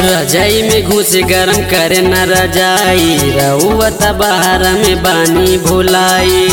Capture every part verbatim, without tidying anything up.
रजाई में घुस गरम करे न रजाई, रउआ बाहर में बानी भुलाई।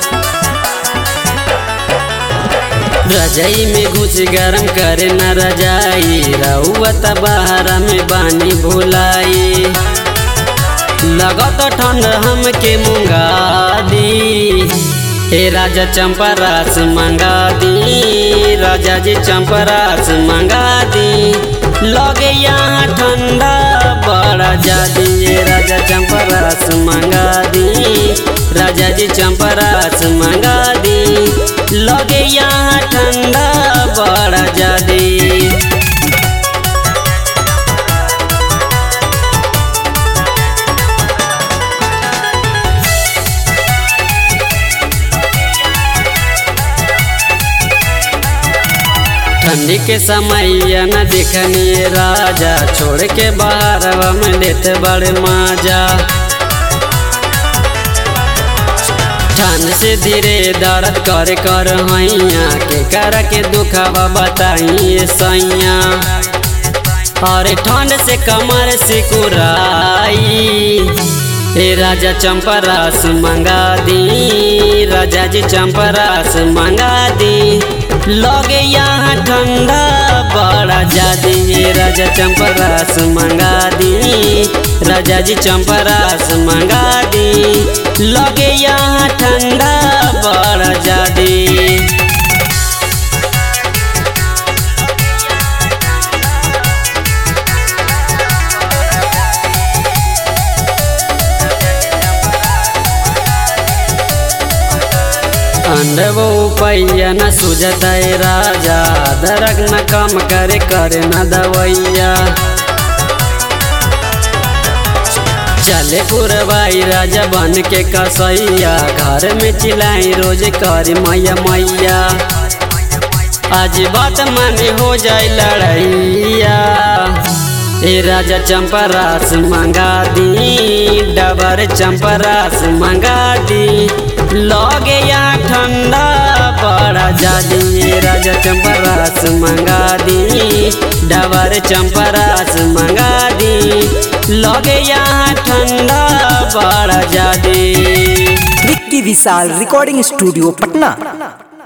रजाई में घुस गरम करे न रजाई, रउआ बाहर में बानी भुलाई। लगत ठंड हमके मुंगा दी, हे राजा चंपरास मंगा दी, राजा जी चंपरास मंगा दी। लगे यहाँ ठंडा बड़ा जादी, राजा चंपरास मंगा दी, राजा जी चंपरास मंगा दी। लगे यहाँ ठंडा बड़ा जादी। ठंडी के समय न देखनी राजा, छोड़ के बाहर में लेते बड़े मजा। ठंड से धीरे दर्द करे कर हैया, के कर के दुखावा बताइए सैया। और ठंड से कमर से कुराई, हे राजा चंपरास मंगा दी, राजा जी चंपरास मंगा दी। लगे यहाँ ठंडा बड़ा जादी, राजा चंपरास मंगा दी, राजा जी चंपरास मंगा दी। लगे यहाँ ठंडा बड़ा जादी। अंडवो पैया न सुझता राजा, दरक न कम करे करे न दवैया। चले पुरवाई राजा बन के कसैया, घर में चिल्लाई रोज करी मैया मैया। आज बात माने हो जाए लड़ैया, ए राजा चंपरास मंगा दी, डबर चंपरास मंगा दी। लगे यहाँ ठंडा बड़ा जादी, राजा चंपरास मंगा दी, डबर चंपरास मंगा दी। लगे यहाँ ठंडा बड़ा जादी। Vicky Vishal recording studio Patna.